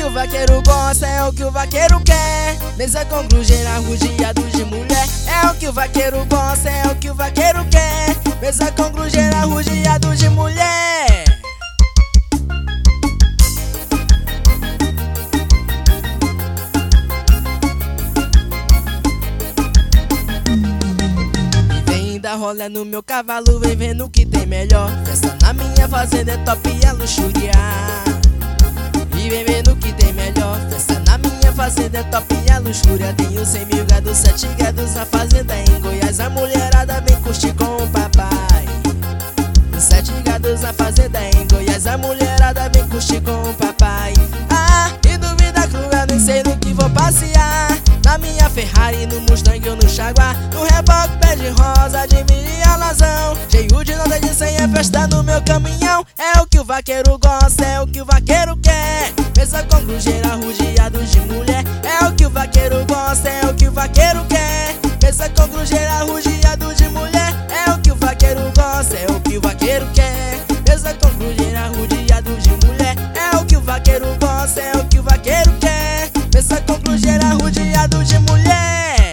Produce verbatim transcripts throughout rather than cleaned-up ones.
o vaqueiro gosta, é o que o vaqueiro quer. Mesa com grujeira, rugiado de mulher. É o que o vaqueiro gosta, é o que o vaqueiro quer. Mesa com grujeira, rugiado de mulher. Dá rolé no meu cavalo, vem vendo o que tem melhor. Festa na minha fazenda é top e é luxúria. E vem vendo o que tem melhor. Festa na minha fazenda é top e é luxúria. Tenho cem mil gados, sete gados na fazenda em Goiás. A mulherada vem curtir com o papai. Sete gados na fazenda em Goiás. A mulherada vem curtir com o papai. Ah, e duvida cruel, nem sei no que vou passear. Na minha Ferrari, no Mustang ou no Jaguar. No reboque, pé de rosa, de milho e alazão. Cheio de nota de cem, é festa no meu caminhão. É o que o vaqueiro gosta, é o que o vaqueiro quer. Mesa com grujeira, rugiado de mulher. É o que o vaqueiro gosta, é o que o vaqueiro quer. Mesa com grujeira, rugiado de mulher. É o que o vaqueiro gosta, é o que o vaqueiro quer. Mesa com grujeira, rugiado de mulher. É o que o vaqueiro gosta, é o que o vaqueiro quer. Mesa com grujeira, rugiado de mulher.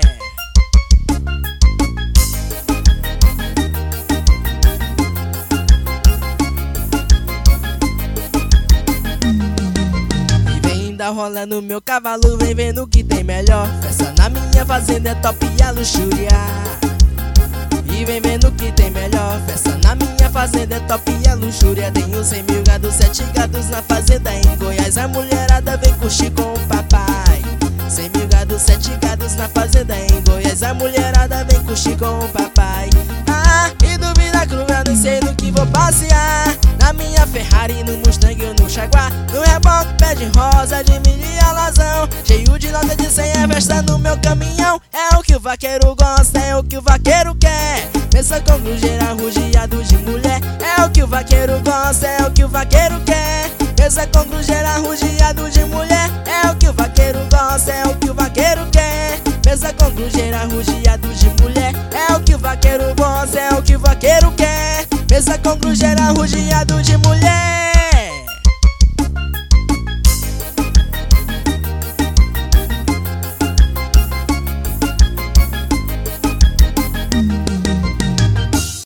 E vem dar rola no meu cavalo, vem vendo o que tem melhor. Festa na minha fazenda é top e a luxúria. E vem vendo o que tem melhor. Festa na minha fazenda é top e a luxúria. Tenho cem mil gados, sete gados na fazenda em Goiás. A mulherada vem curtir com o papai. Cem mil gados, sete gados na fazenda em Goiás. A mulherada vem curtir com o papai. Ah, e duvida cruel, nem sei no que vou passear. Na minha Ferrari, no Mustang ou no Jaguar. No reboque, pé de rosa, de milho e alazão. Cheio de nota de cem, é festa no meu caminhão. É o que o vaqueiro gosta, é o que o vaqueiro quer. Mesa com grujeira, rugiado de mulher. É o que o vaqueiro gosta, é o que o vaqueiro quer. Mesa com grujeira, rugiado de mulher. É o que o vaqueiro gosta, é o que o vaqueiro quer. Mesa com grujeira, rugiado de mulher. É o que o vaqueiro gosta, é o que o vaqueiro quer. Mesa com grujeira, rugiado de mulher.